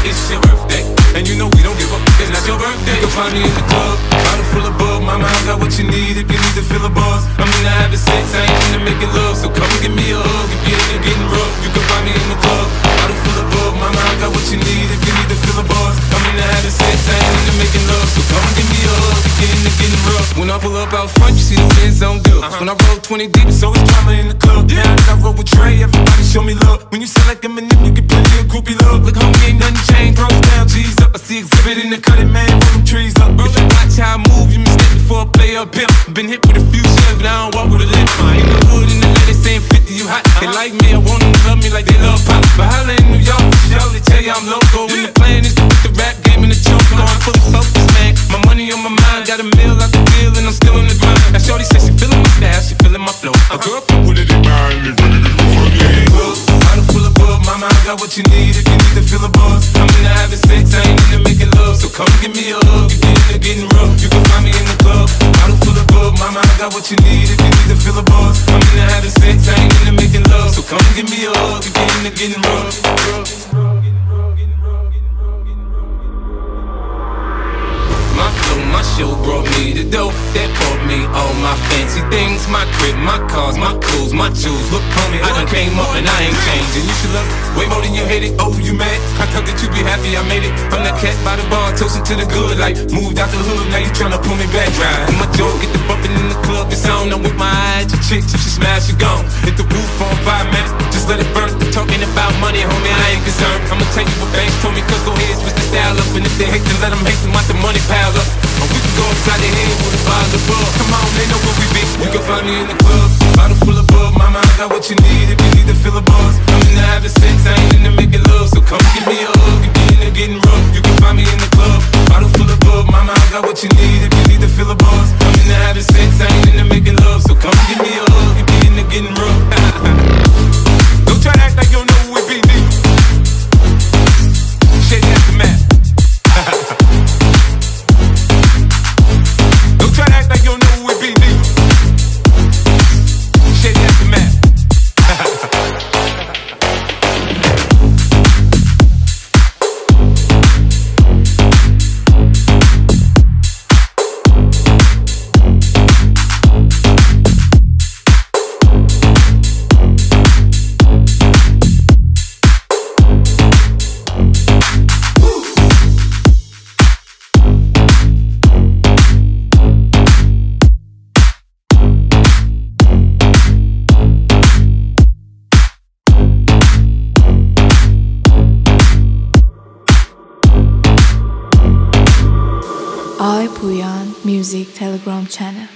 it's your birthday. And you know we don't give up, it's not your birthday. You can find me in the club, bottle full of bug. Mama, I got what you need if you need to fill a buzz. I'm into having sex, I ain't into making love. So come give me a hug if you're into getting rough. You can find me in the club, bottle full of bug. Mama, I got what you need if you need to fill a buzz. I'm into having sex, I ain't into making love. So come give me a hug if you're into getting rough. When I pull up out front, you see the Benz on dubs. When I roll 20 deep, it's always drama in the club. Now that I roll with Trey, everybody show me love. When you sound like Eminem, you get plenty of groupie love. Look, homie, ain't nothing changed, throws down, G's up. I see exhibit in the cutting, man, roll them trees up. If you watch how I move, you mistake before I play up pimp. Been hit with a few shells, but I don't walk with a limp. In the hood, in the lady saying 50, you hot. They like me, I want them to love me like they love pop. But holla in New York, show, they tell you I'm local. When the plan is to put the rap game in the choke. Going fully focused, man. My money on my mind, got a meal out the deal, and I'm still in the grind. Now shorty says she feeling my style, she feeling my flow. A girl from with it in mind, they ready to go again. Bottle full of bug, mama, I got what you need if you need to feel a buzz. I'm into having sex, I ain't into making love. So come give me a hug if you're into getting rough. You can find me in the club, bottle full of bug, mama, I got what you need if you need to feel a buzz. I'm into having sex, I ain't into making love. So come give me a hug if you're into getting rough. My flow, my show brought me the dough that bought me all my fancy things. My crib, my cars, my clothes, my shoes. Look, homie, I done came up and I ain't changed. And you should love it way more than you hate it. Oh, you mad? I thought that you be happy I made it. I'm that cat by the bar, toasting to the good life. Moved out the hood, now you tryna pull me back. Right. And my jaw get the bumping in the club, it's on. I'm with my eyes, your chick, till she smash, you gone. Hit the roof on 5 minutes, just let it burn. Talking about money, homie, I ain't concerned. I'ma tell you what banks told me, cause go ahead, switch the style up. And if they hate, then let them hate them, watch the money pile up. Or we can go upside the head with a bottle of bug. Come on, they know where we be. You can find me in the club, bottle full of bug. Mama, I got what you need if you need to feel a buzz. I'm into having sex, I ain't into making love. So come give me a hug if you're into getting rough. You can find me in the club, bottle full of bug. Mama, I got what you need if you need to feel a buzz. I'm into having sex, I ain't into making love. So come give me a hug if you're into getting rough. Don't try to act like you don't know who it be, D. Shady Aftermath. Don't try to act like you don't know who it be, D. Shady Aftermath. Ay Puyan Music Telegram channel.